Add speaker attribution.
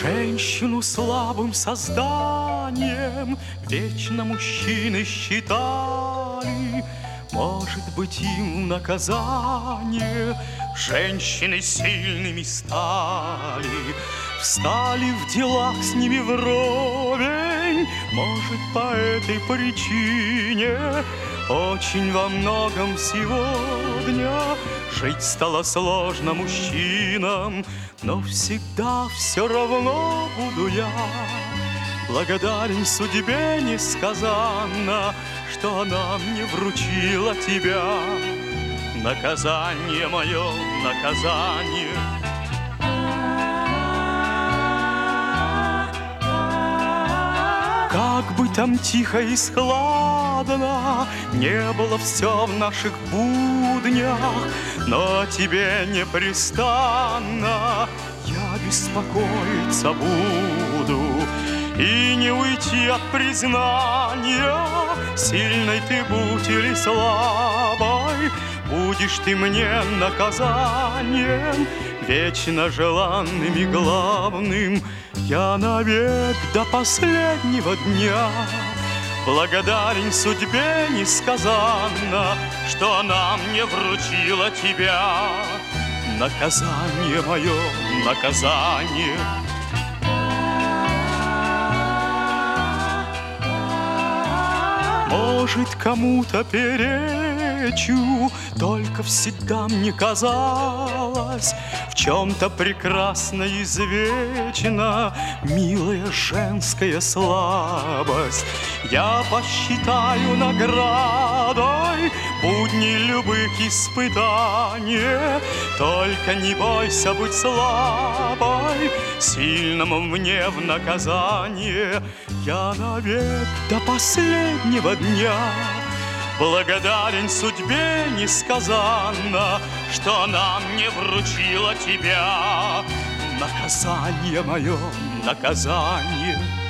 Speaker 1: Женщину слабым созданием вечно мужчины считали. Может быть, им наказание женщины сильными стали. Встали в делах с ними вровень. Может, по этой причине очень во многом сегодня жить стало сложно мужчинам. Но всегда все равно буду я благодарен судьбе несказанно, что она мне вручила тебя. Наказание мое, наказание. Как бы там тихо и складно не было все в наших буднях, но тебе непрестанно я беспокоиться буду. И не уйти от признания, сильной ты будь или слабой, будешь ты мне наказанием, вечно желанным и главным. Я навек до последнего дня благодарен судьбе несказанно, что она мне вручила тебя. Наказание мое, наказание. Может, кому-то перечу, только всегда мне казалось в чем-то прекрасно извечна милая женская слабость. Я посчитаю наградой будни любых испытаний. Только не бойся, будь слабой, сильному мне в наказание. Я навек до последнего дня благодарен судьбе несказанно, что она мне вручила тебя. Наказание мое, наказание.